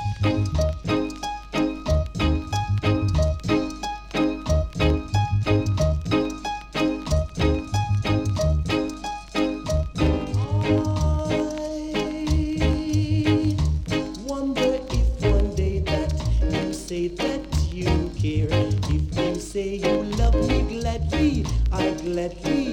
Wonder if one day that you say that you care, if you say you love me gladly, I gladly